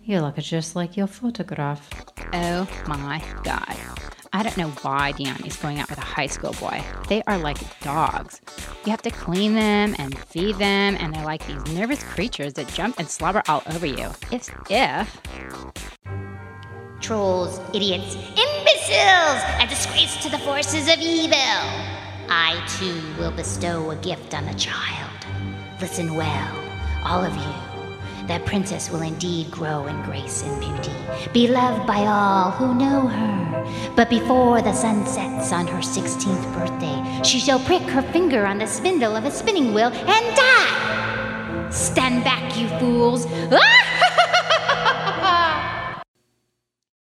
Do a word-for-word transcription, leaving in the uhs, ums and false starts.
You look just like your photograph. Oh my God. I don't know why Dion is going out with a high school boy. They are like dogs. You have to clean them and feed them, and they're like these nervous creatures that jump and slobber all over you. If, if... Trolls, idiots, imbeciles, a disgrace to the forces of evil. I, too, will bestow a gift on the child. Listen well, all of you. The princess will indeed grow in grace and beauty, beloved by all who know her. But before the sun sets on her sixteenth birthday, she shall prick her finger on the spindle of a spinning wheel and die. Stand back, you fools. Ah!